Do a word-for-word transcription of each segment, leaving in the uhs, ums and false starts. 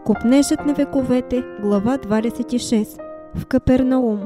Копнежът на вековете, глава двадесет и шеста. В Капернаум.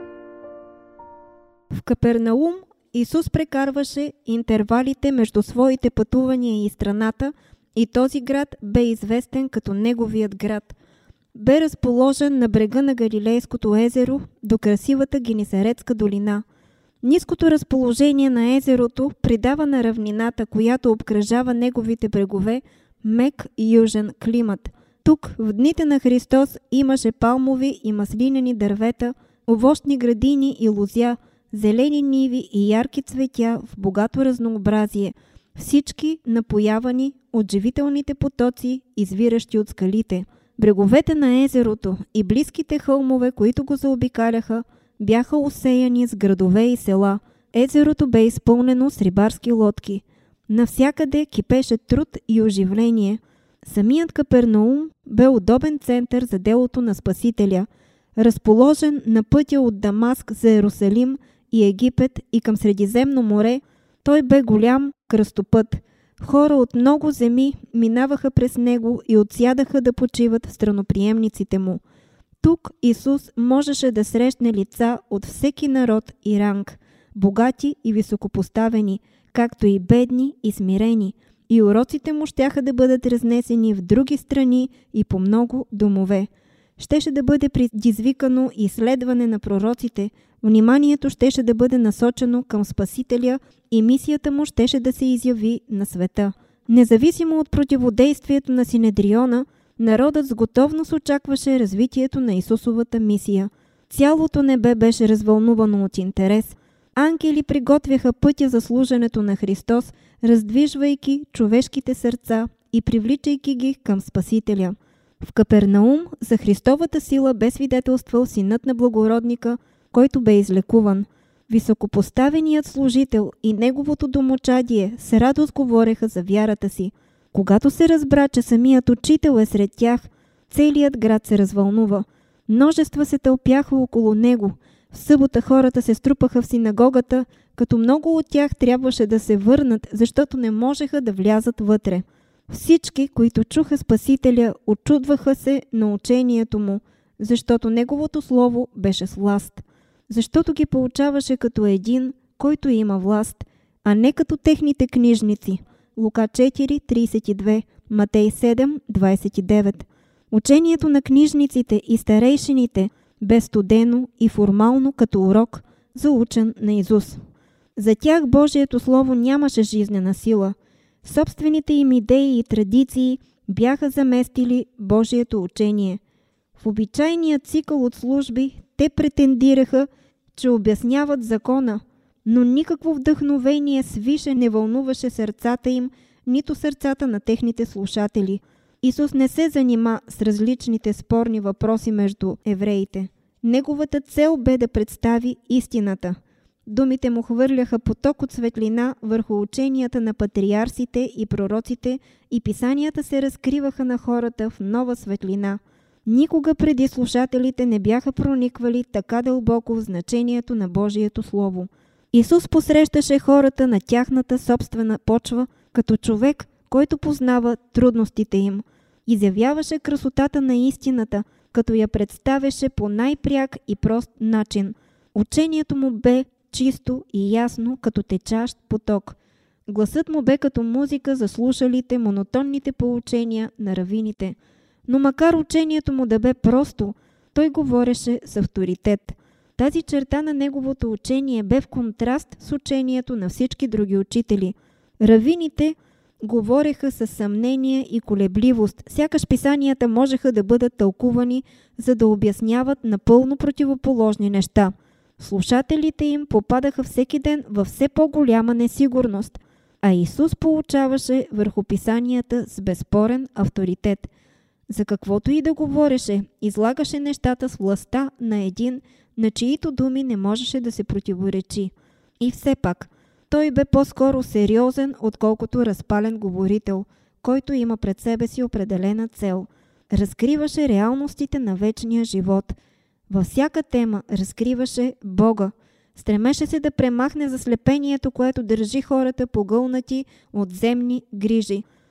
В Капернаум Исус прекарваше интервалите между своите пътувания и страната, и този град бе известен като Неговият град. Бе разположен на брега на Галилейското езеро до красивата Генесаретска долина. Ниското разположение на езерото придава на равнината, която обкръжава неговите брегове, мек и южен климат. Тук в дните на Христос имаше палмови и маслинени дървета, овощни градини и лозя, зелени ниви и ярки цветя в богато разнообразие, всички напоявани от живителните потоци, извиращи от скалите. Бреговете на езерото и близките хълмове, които го заобикаляха, бяха осеяни с градове и села. Езерото бе изпълнено с рибарски лодки. Навсякъде кипеше труд и оживление. Самият Капернаум бе удобен център за делото на Спасителя, разположен на пътя от Дамаск за Йерусалим и Египет и към Средиземно море. Той бе голям кръстопът. Хора от много земи минаваха през него и отсядаха да почиват в страноприемниците му. Тук Исус можеше да срещне лица от всеки народ и ранг, богати и високопоставени, както и бедни и смирени, и уроците му щяха да бъдат разнесени в други страни и по много домове. Щеше да бъде предизвикано изследване на пророците, вниманието щеше да бъде насочено към Спасителя и мисията му щеше да се изяви на света. Независимо от противодействието на Синедриона, народът с готовност очакваше развитието на Исусовата мисия. Цялото небе беше развълнувано от интерес. Ангели приготвяха пътя за служенето на Христос, раздвижвайки човешките сърца и привличайки ги към Спасителя. В Капернаум за Христовата сила бе свидетелствал синът на благородника, който бе излекуван. Високопоставеният служител и неговото домочадие с радост говореха за вярата си. Когато се разбра, че самият учител е сред тях, целият град се развълнува. Множества се тълпяха около него. В събота хората се струпаха в синагогата, като много от тях трябваше да се върнат, защото не можеха да влязат вътре. Всички, които чуха Спасителя, очудваха се на учението му, защото неговото слово беше с власт. Защото ги получаваше като един, който има власт, а не като техните книжници. Лука четири тридесет и две, Матей седем двадесет и девет. Учението на книжниците и старейшините бе студено и формално като урок, заучен наизуст. За тях Божието Слово нямаше жизнена сила. Собствените им идеи и традиции бяха заместили Божието учение. В обичайния цикъл от служби те претендираха, че обясняват закона, но никакво вдъхновение свише не вълнуваше сърцата им, нито сърцата на техните слушатели. Исус не се занима с различните спорни въпроси между евреите. Неговата цел бе да представи истината. Думите му хвърляха поток от светлина върху ученията на патриарсите и пророците и писанията се разкриваха на хората в нова светлина. Никога преди слушателите не бяха прониквали така дълбоко в значението на Божието Слово. Исус посрещаше хората на тяхната собствена почва като човек, който познава трудностите им. Изявяваше красотата на истината, като я представяше по най-пряк и прост начин. Учението му бе чисто и ясно, като течащ поток. Гласът му бе като музика за слушалите монотонните поучения на равините. Но макар учението му да бе просто, той говореше с авторитет. Тази черта на неговото учение бе в контраст с учението на всички други учители. Равините говореха със съмнение и колебливост, сякаш писанията можеха да бъдат тълкувани, за да обясняват напълно противоположни неща. Слушателите им попадаха всеки ден във все по-голяма несигурност, а Исус получаваше върху писанията с безспорен авторитет. За каквото и да говореше, излагаше нещата с властта на един, на чието думи не можеше да се противоречи. И все пак, той бе по-скоро сериозен, отколкото разпален говорител, който има пред себе си определена цел. Разкриваше реалностите на вечния живот. Във всяка тема разкриваше Бога. Стремеше се да премахне заслепението, което държи хората погълнати от земни грижи.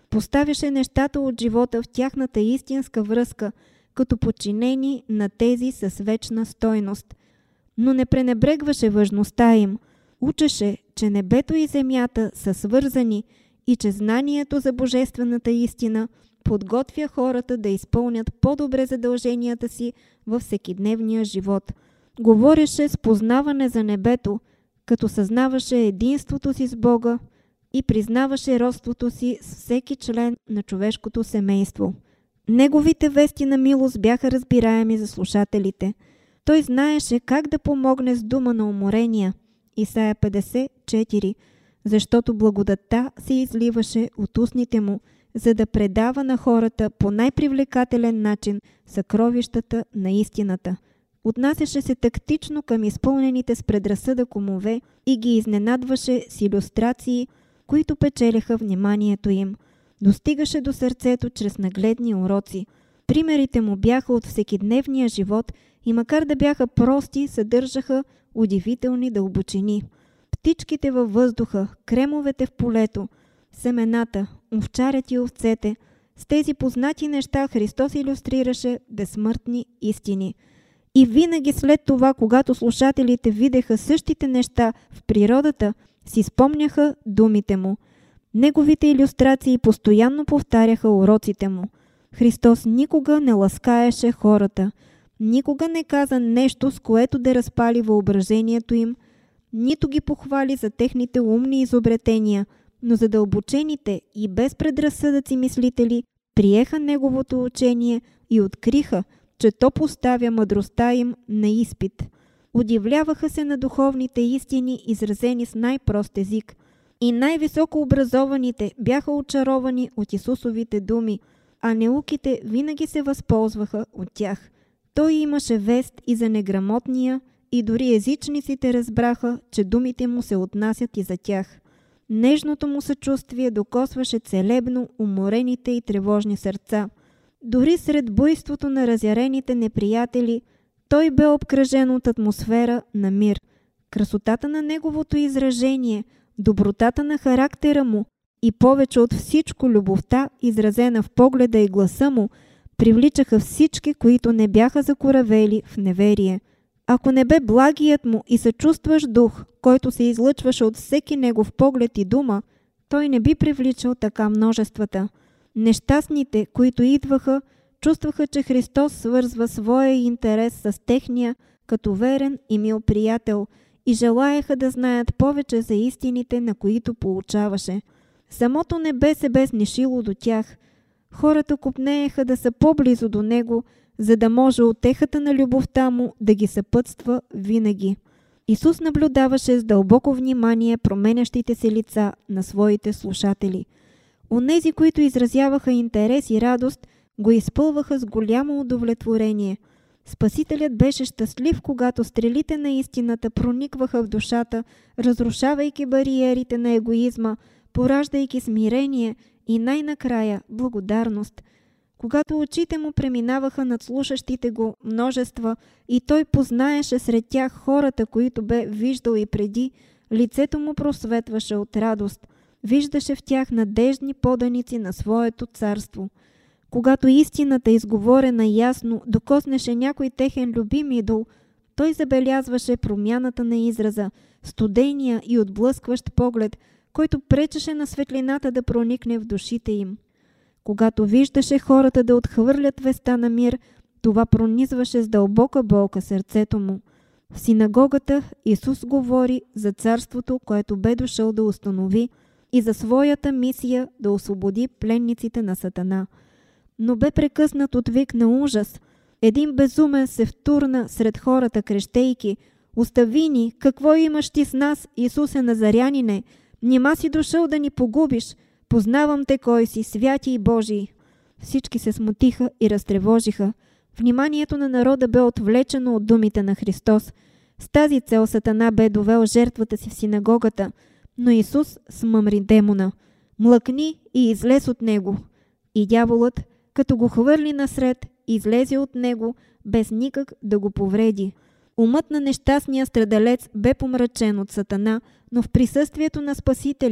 Поставяше нещата от живота в тяхната истинска връзка, като подчинени на тези с вечна стойност. Но не пренебрегваше важността им. Учеше, че небето и земята са свързани и че знанието за божествената истина подготвя хората да изпълнят по-добре задълженията си във всекидневния живот. Говореше с познаване за небето, като съзнаваше единството си с Бога и признаваше родството си с всеки член на човешкото семейство. Неговите вести на милост бяха разбираеми за слушателите. Той знаеше как да помогне с дума на уморения. Исаия петдесет четири, защото благодатта се изливаше от устните му, за да предава на хората по най-привлекателен начин съкровищата на истината. Отнасяше се тактично към изпълнените с предразсъдък умове и ги изненадваше с илюстрации, които печелеха вниманието им. Достигаше до сърцето чрез нагледни уроци. Примерите му бяха от всекидневния живот и макар да бяха прости, съдържаха удивителни дълбочини. Птичките във въздуха, кремовете в полето, семената, овчарят и овцете. С тези познати неща Христос илюстрираше безсмъртни истини. И винаги след това, когато слушателите видяха същите неща в природата, си спомняха думите му. Неговите илюстрации постоянно повтаряха уроците му. Христос никога не ласкаеше хората, никога не каза нещо, с което да разпали въображението им, нито ги похвали за техните умни изобретения, но задълбочените и без предразсъдъци мислители приеха неговото учение и откриха, че то поставя мъдростта им на изпит. Удивляваха се на духовните истини, изразени с най-прост език. И най-високо образованите бяха очаровани от Исусовите думи, а неуките винаги се възползваха от тях. Той имаше вест и за неграмотния, и дори езичниците разбраха, че думите му се отнасят и за тях. Нежното му съчувствие докосваше целебно уморените и тревожни сърца. Дори сред буйството на разярените неприятели, той бе обкръжен от атмосфера на мир. Красотата на неговото изражение, добротата на характера му и повече от всичко любовта, изразена в погледа и гласа му, привличаха всички, които не бяха закоравели в неверие. Ако не бе благият му и съчувстващ дух, който се излъчваше от всеки негов поглед и дума, той не би привличал така множествата. Нещастните, които идваха, чувстваха, че Христос свързва своя интерес с техния като верен и мил приятел и желаяха да знаят повече за истините, на които получаваше. Самото небе се бе снишило до тях. Хората копнееха да са по-близо до него, за да може утехата на любовта му да ги съпътства винаги. Исус наблюдаваше с дълбоко внимание променящите се лица на своите слушатели. Онези, които изразяваха интерес и радост, го изпълваха с голямо удовлетворение. Спасителят беше щастлив, когато стрелите на истината проникваха в душата, разрушавайки бариерите на егоизма, пораждайки смирение и най-накрая благодарност. Когато очите му преминаваха над слушащите го множества и той познаеше сред тях хората, които бе виждал и преди, лицето му просветваше от радост. Виждаше в тях надеждни поданици на своето царство. Когато истината, изговорена ясно, докоснеше някой техен любим идол, той забелязваше промяната на израза, студения и отблъскващ поглед, който пречеше на светлината да проникне в душите им. Когато виждаше хората да отхвърлят веста на мир, това пронизваше с дълбока болка сърцето му. В синагогата Исус говори за царството, което бе дошъл да установи, и за своята мисия да освободи пленниците на Сатана. Но бе прекъснат от вик на ужас. Един безумен се втурна сред хората, крещейки: „Остави ни! Какво имаш ти с нас, Исусе Назарянине? Нима си дошъл да ни погубиш? Познавам те кой си, святи и Божий!“ Всички се смутиха и разтревожиха. Вниманието на народа бе отвлечено от думите на Христос. С тази цел Сатана бе довел жертвата си в синагогата, но Исус смъмри демона: „Млъкни и излез от него!“ И дяволът, като го хвърли насред, излезе от него, без никак да го повреди. Умът на нещастния страдалец бе помрачен от Сатана, но в присъствието на Спасителя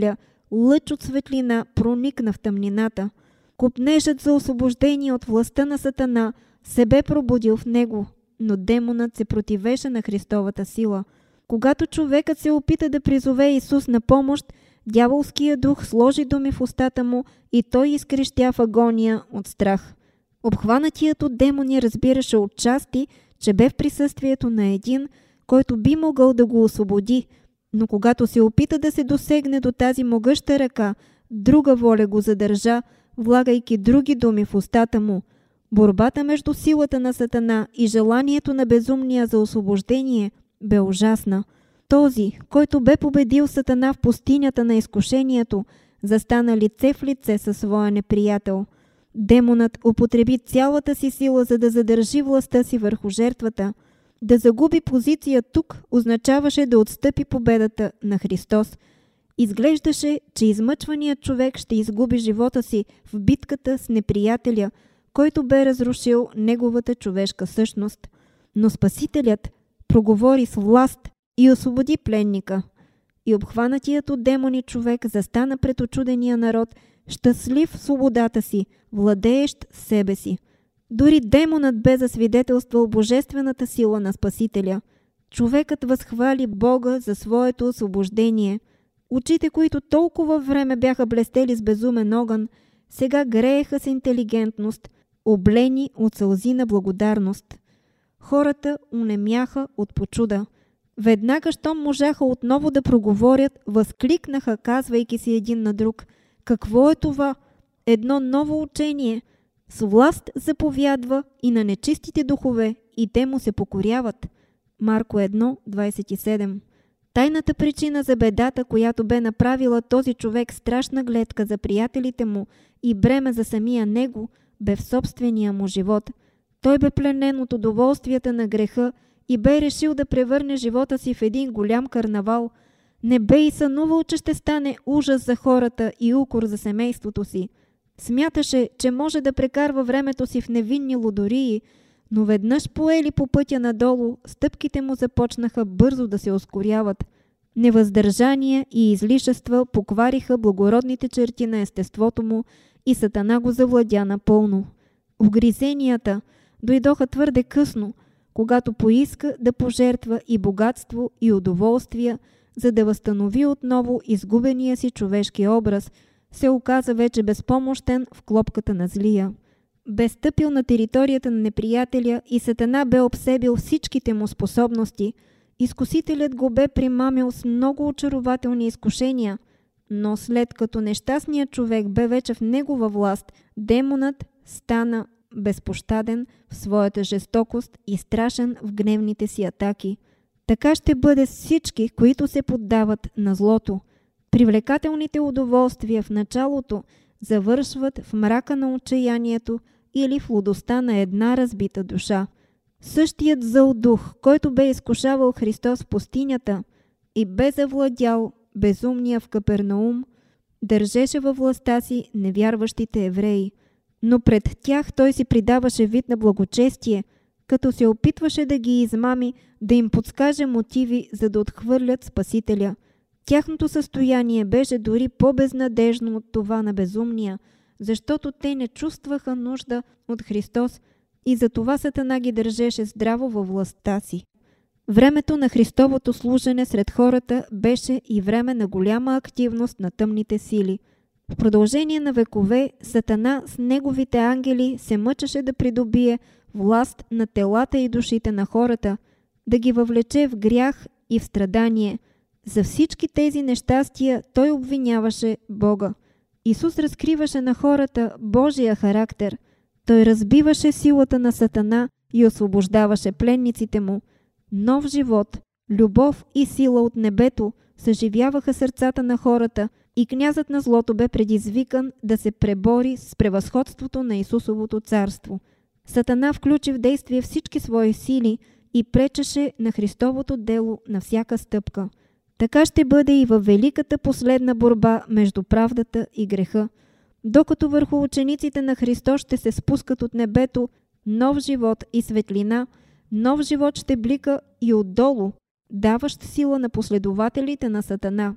лъч от светлина проникна в тъмнината. Копнежът за освобождение от властта на Сатана се бе пробудил в него, но демонът се противеше на Христовата сила. Когато човекът се опита да призове Исус на помощ, дяволският дух сложи думи в устата му и той изкрещя в агония от страх. Обхванатият от демони разбираше отчасти, че бе в присъствието на един, който би могъл да го освободи, но когато се опита да се досегне до тази могъща ръка, друга воля го задържа, влагайки други думи в устата му. Борбата между силата на Сатана и желанието на безумния за освобождение бе ужасна. Този, който бе победил Сатана в пустинята на изкушението, застана лице в лице със своя неприятел. Демонът употреби цялата си сила, за да задържи властта си върху жертвата. Да загуби позиция тук означаваше да отстъпи победата на Христос. Изглеждаше, че измъчваният човек ще изгуби живота си в битката с неприятеля, който бе разрушил неговата човешка същност. Но Спасителят проговори с власт и освободи пленника. И обхванатият от демони човек застана пред очудения народ, щастлив в свободата си, владеещ себе си. Дори демонът бе засвидетелствал божествената сила на Спасителя. Човекът възхвали Бога за своето освобождение. Очите, които толкова време бяха блестели с безумен огън, сега грееха с интелигентност, облени от сълзи на благодарност. Хората унемяха от почуда. Веднага, щом можаха отново да проговорят, възкликнаха, казвайки си един на друг: какво е това? Едно ново учение. С власт заповядва и на нечистите духове, и те му се покоряват. Марко едно двадесет и седем. Тайната причина за бедата, която бе направила този човек страшна гледка за приятелите му и бреме за самия него, бе в собствения му живот. Той бе пленен от удоволствията на греха и бе решил да превърне живота си в един голям карнавал. Не бе и сънувал, че ще стане ужас за хората и укор за семейството си. Смяташе, че може да прекарва времето си в невинни лудории, но веднъж поели по пътя надолу, стъпките му започнаха бързо да се ускоряват. Невъздържание и излишества поквариха благородните черти на естеството му и Сатана го завладя напълно. Угризенията дойдоха твърде късно, когато поиска да пожертва и богатство, и удоволствия, за да възстанови отново изгубения си човешки образ, се оказа вече безпомощен в клопката на злия. Бе стъпил на територията на неприятеля и Сатана бе обсебил всичките му способности. Изкусителят го бе примамил с много очарователни изкушения, но след като нещастният човек бе вече в негова власт, демонът стана безпощаден в своята жестокост и страшен в гневните си атаки. Така ще бъде с всички, които се поддават на злото. Привлекателните удоволствия в началото завършват в мрака на отчаянието или в лудостта на една разбита душа. Същият зъл дух, който бе изкушавал Христос в пустинята и бе завладял безумния в Капернаум, държеше във властта си невярващите евреи. Но пред тях той си придаваше вид на благочестие, като се опитваше да ги измами, да им подскаже мотиви, за да отхвърлят Спасителя. Тяхното състояние беше дори по-безнадежно от това на безумния, защото те не чувстваха нужда от Христос и затова Сатана ги държеше здраво във властта си. Времето на Христовото служене сред хората беше и време на голяма активност на тъмните сили. В продължение на векове Сатана с неговите ангели се мъчеше да придобие власт на телата и душите на хората, да ги въвлече в грях и в страдание. За всички тези нещастия той обвиняваше Бога. Исус разкриваше на хората Божия характер. Той разбиваше силата на Сатана и освобождаваше пленниците му. Нов живот, любов и сила от небето съживяваха сърцата на хората и князът на злото бе предизвикан да се пребори с превъзходството на Исусовото царство. Сатана включи в действие всички свои сили и пречеше на Христовото дело на всяка стъпка. Така ще бъде и във великата последна борба между правдата и греха. Докато върху учениците на Христос ще се спускат от небето нов живот и светлина, нов живот ще блика и отдолу, даващ сила на последователите на Сатана.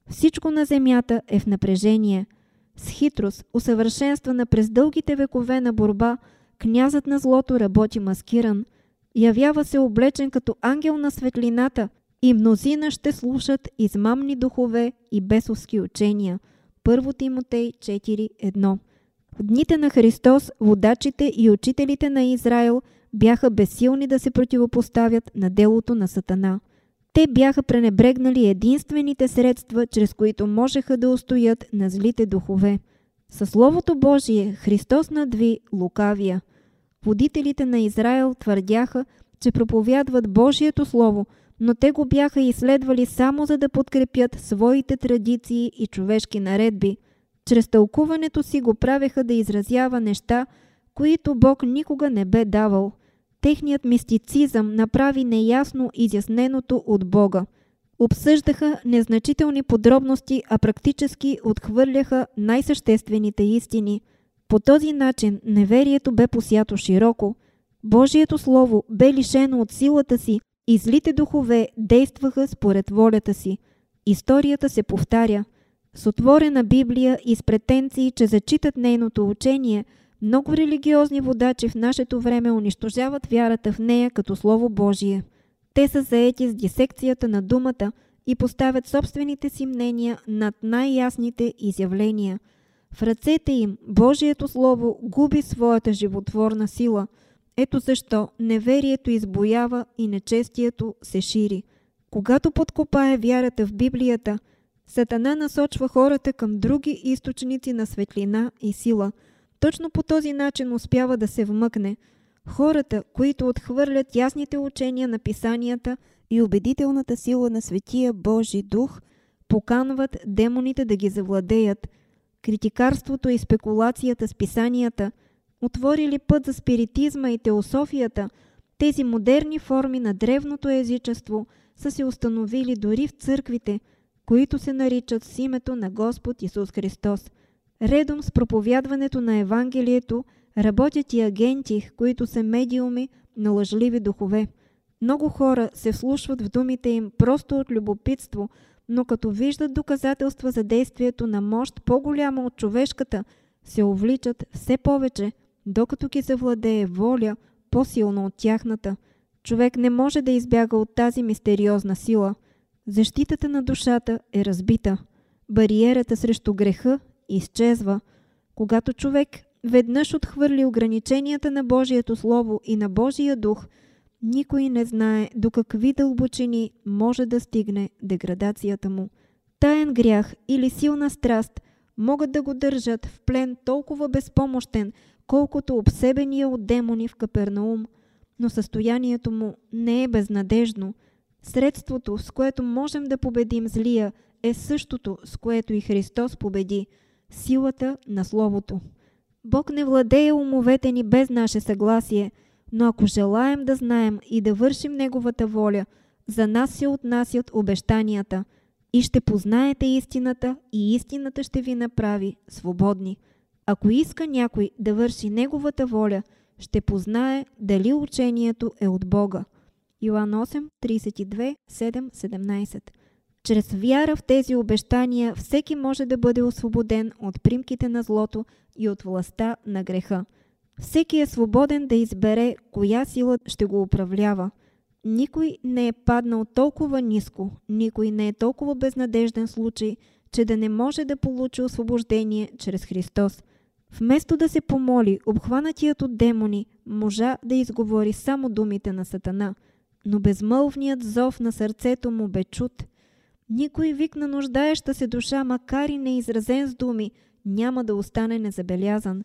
Всичко на земята е в напрежение. С хитрост, усъвършенствана през дългите векове на борба, князът на злото работи маскиран. Явява се облечен като ангел на светлината и мнозина ще слушат измамни духове и бесовски учения. Първо Тимотей четири едно. В дните на Христос водачите и учителите на Израел бяха безсилни да се противопоставят на делото на Сатана. Те бяха пренебрегнали единствените средства, чрез които можеха да устоят на злите духове. Със Словото Божие Христос надви лукавия. Водителите на Израел твърдяха, че проповядват Божието Слово, но те го бяха изследвали само за да подкрепят своите традиции и човешки наредби. Чрез тълкуването си го правеха да изразява неща, които Бог никога не бе давал. Техният мистицизъм направи неясно изясненото от Бога. Обсъждаха незначителни подробности, а практически отхвърляха най-съществените истини. По този начин неверието бе посято широко. Божието Слово бе лишено от силата си и злите духове действаха според волята си. Историята се повтаря. С отворена Библия и с претенции, че зачитат нейното учение, много религиозни водачи в нашето време унищожават вярата в нея като Слово Божие. Те са заети с дисекцията на думата и поставят собствените си мнения над най-ясните изявления. В ръцете им Божието Слово губи своята животворна сила. Ето защо неверието избоява и нечестието се шири. Когато подкопае вярата в Библията, Сатана насочва хората към други източници на светлина и сила. Точно по този начин успява да се вмъкне. Хората, които отхвърлят ясните учения на писанията и убедителната сила на Светия Божи Дух, поканват демоните да ги завладеят. Критикарството и спекулацията с писанията отворили път за спиритизма и теософията. Тези модерни форми на древното езичество са се установили дори в църквите, които се наричат с името на Господ Исус Христос. Редом с проповядването на Евангелието работят и агенти, които са медиуми на лъжливи духове. Много хора се вслушват в думите им просто от любопитство, но като виждат доказателства за действието на мощ по-голяма от човешката, се увличат все повече, докато ги завладее воля по-силна от тяхната. Човек не може да избяга от тази мистериозна сила. Защитата на душата е разбита. Бариерата срещу греха изчезва. Когато човек веднъж отхвърли ограниченията на Божието Слово и на Божия Дух, никой не знае до какви дълбочини може да стигне деградацията му. Таен грях или силна страст могат да го държат в плен толкова безпомощен, колкото обсебения от демони в Капернаум, но състоянието му не е безнадежно. Средството, с което можем да победим злия, е същото, с което и Христос победи – силата на Словото. Бог не владее умовете ни без наше съгласие, но ако желаем да знаем и да вършим Неговата воля, за нас се отнасят обещанията. И ще познаете истината, и истината ще ви направи свободни. Ако иска някой да върши Неговата воля, ще познае дали учението е от Бога. Йоан осем, тридесет и две, седем, седемнайсет. Чрез вяра в тези обещания всеки може да бъде освободен от примките на злото и от властта на греха. Всеки е свободен да избере коя сила ще го управлява. Никой не е паднал толкова ниско, никой не е толкова безнадежден случай, че да не може да получи освобождение чрез Христос. Вместо да се помоли, обхванатият от демони можа да изговори само думите на Сатана, но безмълвният зов на сърцето му бе чут. Никой вик на нуждаеща се душа, макар и неизразен с думи, няма да остане незабелязан.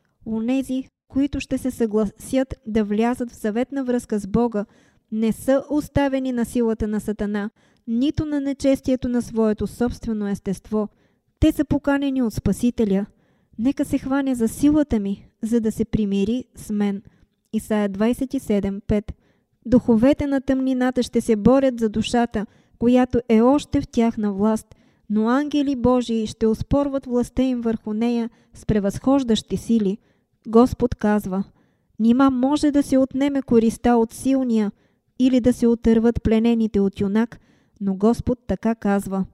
Онези, които ще се съгласят да влязат в заветна връзка с Бога, не са оставени на силата на Сатана, нито на нечестието на своето собствено естество. Те са поканени от Спасителя. Нека се хване за силата ми, за да се примири с мен. Исаия двайсет и седем, пет. Духовете на тъмнината ще се борят за душата, която е още в тяхна власт, но ангели Божии ще оспорват властта им върху нея с превъзхождащи сили. Господ казва: нима може да се отнеме користа от силния или да се отърват пленените от юнак, но Господ така казва: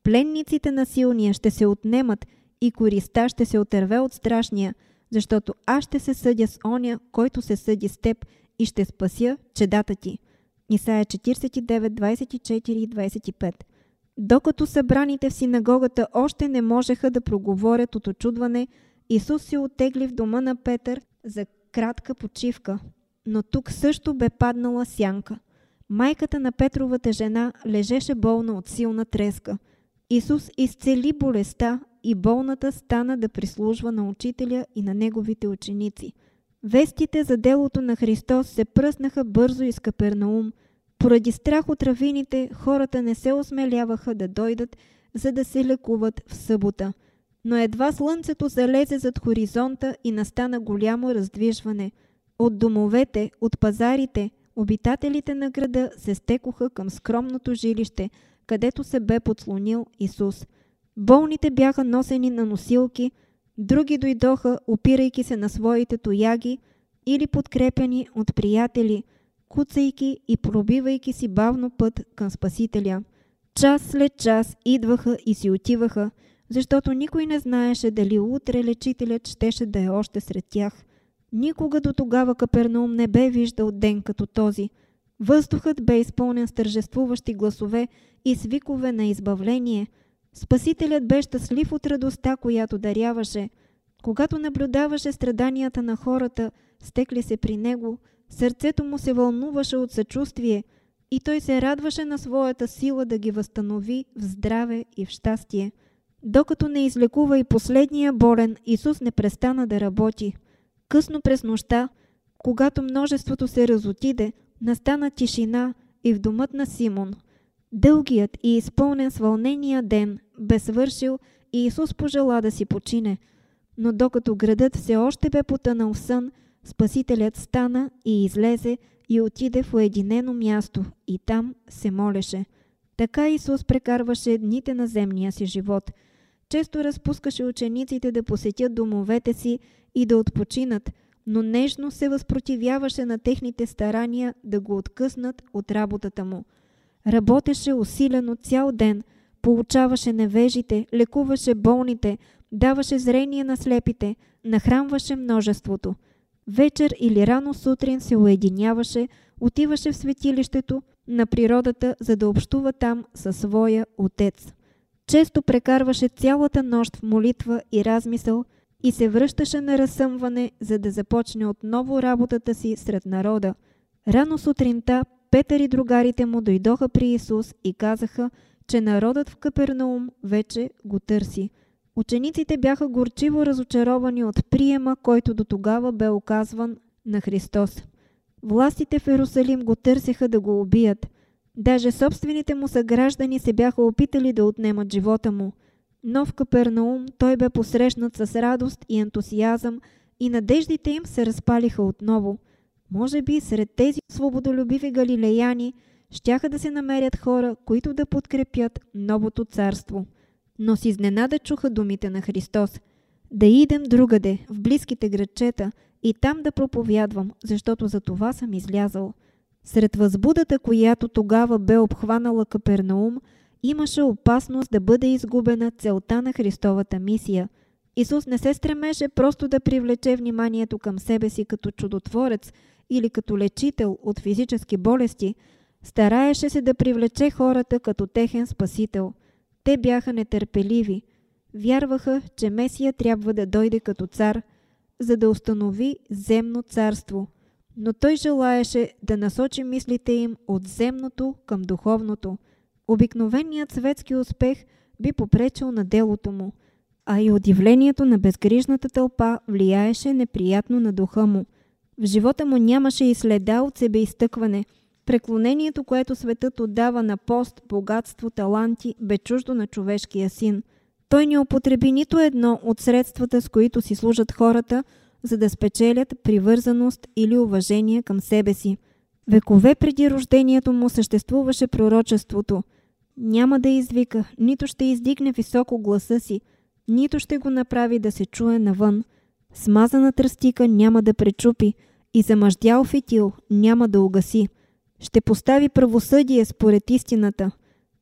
Пленниците на силния ще се отнемат и користа ще се отърве от страшния, защото аз ще се съдя с оня, който се съди с теб и ще спася чедата ти. Исаия четиридесет и девет, двадесет и четири и двадесет и пет. Докато събраните в синагогата още не можеха да проговорят от очудване, Исус се оттегли в дома на Петър за кратка почивка. Но тук също бе паднала сянка. Майката на Петровата жена лежеше болна от силна треска. Исус изцели болестта и болната стана да прислужва на учителя и на неговите ученици. Вестите за делото на Христос се пръснаха бързо из Капернаум. Поради страх от равините, хората не се осмеляваха да дойдат, за да се лекуват в събота. Но едва слънцето залезе зад хоризонта и настана голямо раздвижване. От домовете, от пазарите, обитателите на града се стекоха към скромното жилище, където се бе подслонил Исус. Болните бяха носени на носилки, други дойдоха, опирайки се на своите тояги или подкрепяни от приятели, куцайки и пробивайки си бавно път към Спасителя. Час след час идваха и си отиваха, защото никой не знаеше дали утре лечителят щеше да е още сред тях. Никога до тогава Капернаум не бе виждал ден като този. Въздухът бе изпълнен с тържествуващи гласове и с викове на избавление. Спасителят бе щастлив от радостта, която даряваше. Когато наблюдаваше страданията на хората, стекли се при него, сърцето му се вълнуваше от съчувствие и той се радваше на своята сила да ги възстанови в здраве и в щастие. Докато не излекува и последния болен, Исус не престана да работи. Късно през нощта, когато множеството се разотиде, настана тишина и в домът на Симон. Дългият и изпълнен с вълнения ден бе свършил и Исус пожела да си почине. Но докато градът все още бе потънал в сън, Спасителят стана и излезе и отиде в уединено място и там се молеше. Така Исус прекарваше дните на земния си живот. Често разпускаше учениците да посетят домовете си и да отпочинат, но нежно се възпротивяваше на техните старания да го откъснат от работата му. Работеше усилено цял ден, получаваше невежите, лекуваше болните, даваше зрение на слепите, нахранваше множеството. Вечер или рано сутрин се уединяваше, отиваше в светилището на природата, за да общува там със своя Отец. Често прекарваше цялата нощ в молитва и размисъл и се връщаше на разсъмване, за да започне отново работата си сред народа. Рано сутринта Петър и другарите му дойдоха при Исус и казаха, че народът в Капернаум вече го търси. Учениците бяха горчиво разочаровани от приема, който до тогава бе оказван на Христос. Властите в Иерусалим го търсеха да го убият. Даже собствените му съграждани се бяха опитали да отнемат живота му. Но в Капернаум той бе посрещнат с радост и ентусиазъм и надеждите им се разпалиха отново. Може би сред тези свободолюбиви галилеяни щяха да се намерят хора, които да подкрепят новото царство. Но с изненада чуха думите на Христос: да идем другаде, в близките градчета, и там да проповядвам, защото за това съм излязъл. Сред възбудата, която тогава бе обхванала Капернаум, имаше опасност да бъде изгубена целта на Христовата мисия. Исус не се стремеше просто да привлече вниманието към себе си като чудотворец или като лечител от физически болести, стараеше се да привлече хората като техен спасител. Те бяха нетърпеливи. Вярваха, че Месия трябва да дойде като цар, за да установи земно царство. Но той желаеше да насочи мислите им от земното към духовното. Обикновеният светски успех би попречил на делото му, а и удивлението на безгрижната тълпа влияеше неприятно на духа му. В живота му нямаше и следа от себеизтъкване. Преклонението, което светът отдава на пост, богатство, таланти, бе чуждо на човешкия син. Той не употреби нито едно от средствата, с които си служат хората, за да спечелят привързаност или уважение към себе си. Векове преди рождението му съществуваше пророчеството: няма да извика, нито ще издигне високо гласа си, нито ще го направи да се чуе навън. Смазана тръстика няма да пречупи и замъждял фитил няма да угаси. Ще постави правосъдие според истината.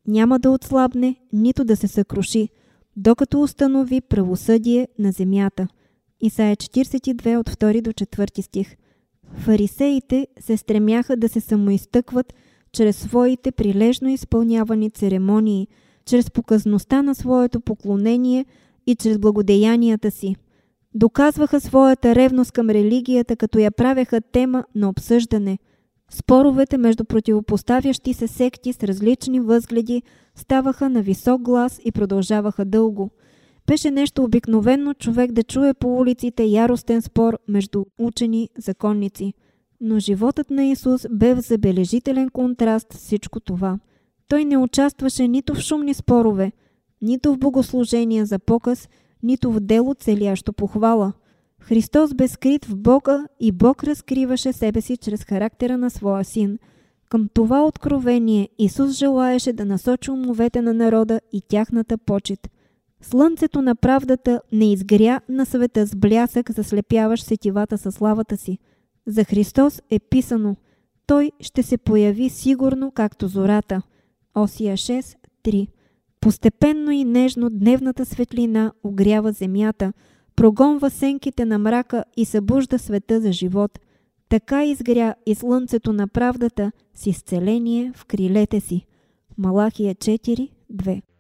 няма да отслабне, нито да се съкруши, докато установи правосъдие на земята. Исаия четиридесет и две от втори до четвърти стих. Фарисеите се стремяха да се самоизтъкват чрез своите прилежно изпълнявани церемонии, чрез показността на своето поклонение и чрез благодеянията си. Доказваха своята ревност към религията, като я правеха тема на обсъждане. Споровете между противопоставящи се секти с различни възгледи ставаха на висок глас и продължаваха дълго. Беше нещо обикновено човек да чуе по улиците яростен спор между учени законници. Но животът на Исус бе в забележителен контраст с всичко това. Той не участваше нито в шумни спорове, нито в богослужения за показ, нито в дело целящо похвала. Христос бе скрит в Бога и Бог разкриваше себе си чрез характера на своя син. Към това откровение Исус желаеше да насочи умовете на народа и тяхната почит. Слънцето на правдата не изгря на света с блясък, заслепяващ сетивата със славата си. За Христос е писано: Той ще се появи сигурно, както зората. Осия шест три. Постепенно и нежно дневната светлина огрява земята, прогонва сенките на мрака и събужда света за живот. Така изгря и слънцето на правдата с изцеление в крилете си. Малахия четири две.